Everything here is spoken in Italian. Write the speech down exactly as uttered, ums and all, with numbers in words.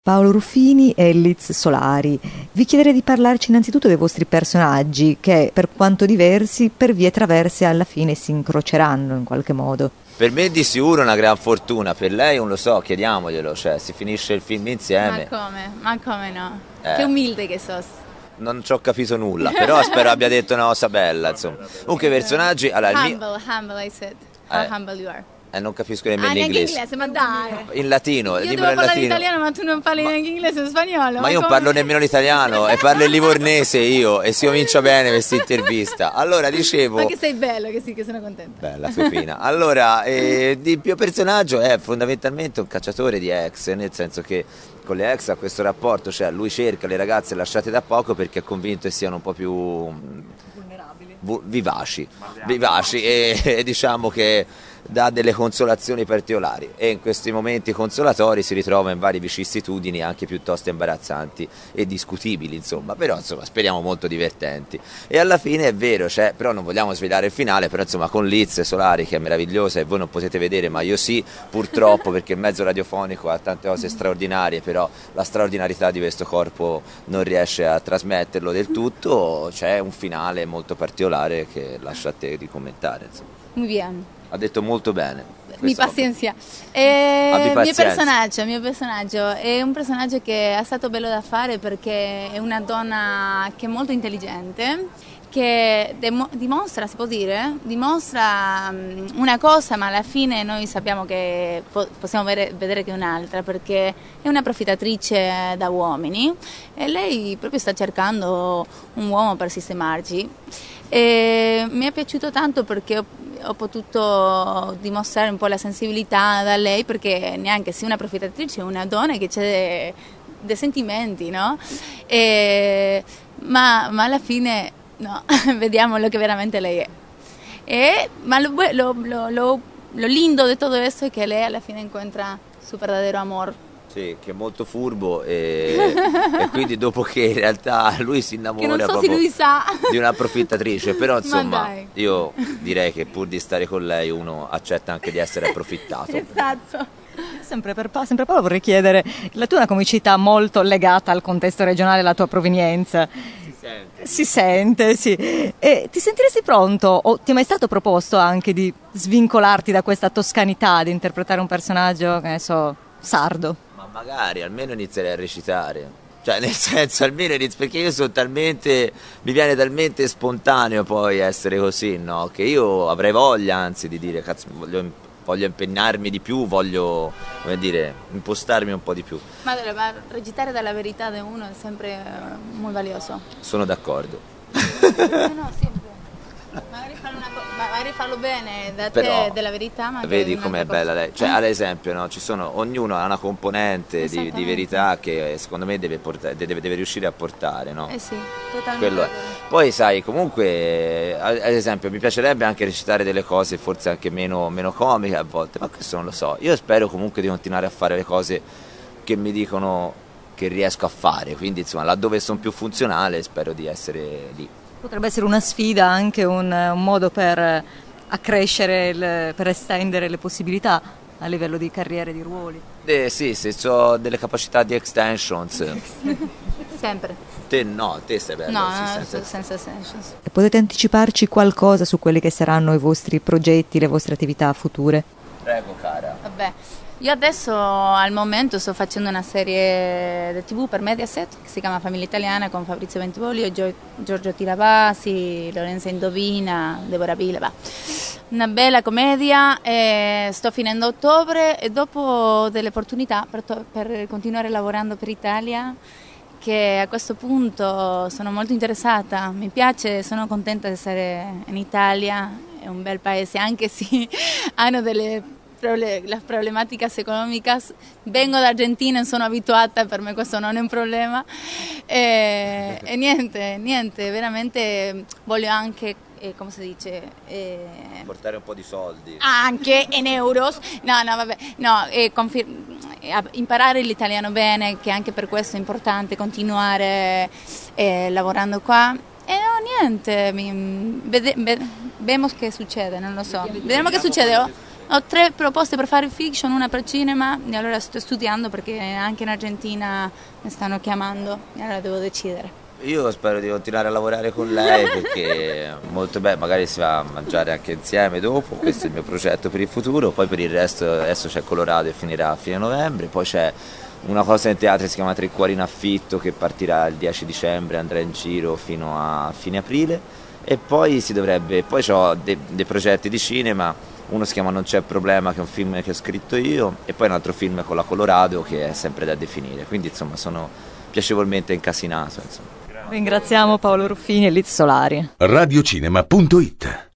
Paolo Ruffini e Liz Solari. Vi chiederei di parlarci innanzitutto dei vostri personaggi che, per quanto diversi, per vie traverse alla fine si incroceranno in qualche modo. Per me di sicuro è una gran fortuna, per lei non lo so, chiediamoglielo, cioè si finisce il film insieme. Ma come? Ma come no? Eh. Che umilde che sos. Non ci ho capito nulla, però spero abbia detto una cosa bella, insomma. Comunque i personaggi... Allora, il humble, mio... humble I said. How Eh. humble you are. Eh, non capisco nemmeno Ah, neanche l'inglese. inglese, ma dai. In latino, Io dimmelo devo in parlare latino. italiano, ma tu non parli Ma- neanche inglese o spagnolo. Ma io non come? parlo nemmeno l'italiano e parlo il livornese io e si comincia bene questa intervista. Allora dicevo... Ma che sei bello, che sì, che sono contenta. Bella Sofina. Allora, eh, il mio personaggio è fondamentalmente un cacciatore di ex, nel senso che con le ex ha questo rapporto, cioè lui cerca le ragazze lasciate da poco perché è convinto che siano un po' più vulnerabili, vivaci, vivaci e, e diciamo che dà delle consolazioni particolari e in questi momenti consolatori si ritrova in varie vicissitudini anche piuttosto imbarazzanti e discutibili, insomma, però insomma speriamo molto divertenti. E alla fine è vero, cioè, però non vogliamo svelare il finale, però insomma con Liz Solari che è meravigliosa e voi non potete vedere ma io sì, purtroppo, perché il mezzo radiofonico ha tante cose straordinarie, però la straordinarietà di questo corpo non riesce a trasmetterlo del tutto, c'è un finale molto particolare che lascio a te di commentare, insomma. Muy bien. Ha detto molto bene. Mi Questo- pazienza. Eh, Abbi il mio pazienza. personaggio, il mio personaggio è un personaggio che è stato bello da fare perché è una donna che è molto intelligente, che demo- dimostra, si può dire, dimostra mm, una cosa, ma alla fine noi sappiamo che po- possiamo vere- vedere che è un'altra, perché è una approfittatrice da uomini e lei proprio sta cercando un uomo per sistemarci. E mi è piaciuto tanto perché ho, ho potuto dimostrare un po' la sensibilità da lei, perché neanche se una approfittatrice è una donna che c'è dei sentimenti, no? E, ma, ma alla fine no, vediamo lo che veramente lei è. E, ma lo, lo, lo, lo, lo lindo di tutto questo è che lei alla fine incontra su verdadero amor. Sì, che è molto furbo e, e quindi dopo che in realtà lui si innamora Che non so se proprio lui sa. di un'approfittatrice, però insomma dai. io direi che pur di stare con lei uno accetta anche di essere approfittato. Esatto. Sempre per Pa- sempre Paolo vorrei chiedere, la tua è una comicità molto legata al contesto regionale, alla tua provenienza. Si sente. Si sente, sì. E ti sentiresti pronto, o ti è mai stato proposto anche di svincolarti da questa toscanità, di interpretare un personaggio, che ne so, sardo? Ma magari almeno inizierei a recitare. Cioè, nel senso, almeno inizio, perché io sono talmente, mi viene talmente spontaneo poi essere così, no? Che io avrei voglia, anzi, di dire, cazzo, voglio, voglio impegnarmi di più, voglio, come dire, impostarmi un po' di più. Ma, ma recitare dalla verità di uno è sempre eh, molto valioso. Sono d'accordo. No, no, sempre. Magari farlo, una co- magari farlo bene da Però, te della verità, ma vedi un'altra com'è cosa. bella lei, cioè ad esempio, no, ci sono, ognuno ha una componente di, di Esattamente. verità che secondo me deve, portare, deve, deve riuscire a portare, no? Eh sì, totalmente. Quello è. Poi sai, comunque, ad esempio, mi piacerebbe anche recitare delle cose forse anche meno, meno comiche a volte, ma questo non lo so. Io spero comunque di continuare a fare le cose che mi dicono che riesco a fare, quindi insomma, laddove sono più funzionale spero di essere lì. Potrebbe essere una sfida, anche un, un modo per accrescere, il, per estendere le possibilità a livello di carriere, di ruoli. Eh, sì, se ho delle capacità di extensions. Sempre. Te no, te sei bello. No, sì, no, senza- senza senso. E potete anticiparci qualcosa su quelli che saranno i vostri progetti, le vostre attività future? Prego, cara. Vabbè, io adesso al momento sto facendo una serie di tivù per Mediaset che si chiama Famiglia Italiana con Fabrizio Bentivoglio, Gio- Giorgio Tilavasi, Lorenza Indovina, Deborah Vileva. Una bella commedia, e sto finendo a ottobre e dopo delle opportunità per, to- per continuare lavorando per Italia, che a questo punto sono molto interessata, mi piace, sono contenta di essere in Italia, è un bel paese, anche se hanno delle proble- las problemáticas económicas. Vengo da Argentina e sono abituata, per me questo non è un problema. E, e niente, niente, veramente voglio anche, eh, come si dice? Eh, Portare un po' di soldi. anche in euros, no, no, vabbè, no, eh, confir- eh, imparare l'italiano bene, che anche per questo è importante continuare eh, lavorando qua. E no, niente, mi, vede, ve, vemos che succede, non lo so, vedremo che succede. Oh, Ho tre proposte per fare fiction, una per cinema, e allora sto studiando perché anche in Argentina mi stanno chiamando e allora devo decidere. Io spero di continuare a lavorare con lei perché è molto bello, magari si va a mangiare anche insieme dopo, questo è il mio progetto per il futuro, poi per il resto adesso c'è Colorado e finirà a fine novembre, poi c'è una cosa in teatro che si chiama Tre Cuori in affitto che partirà il dieci dicembre, andrà in giro fino a fine aprile e poi si dovrebbe, poi ho dei, dei progetti di cinema, uno si chiama Non c'è problema che è un film che ho scritto io e poi un altro film con la Colorado che è sempre da definire, quindi insomma sono piacevolmente incasinato insomma. Ringraziamo Paolo Ruffini e Liz Solari. radiocinema punto it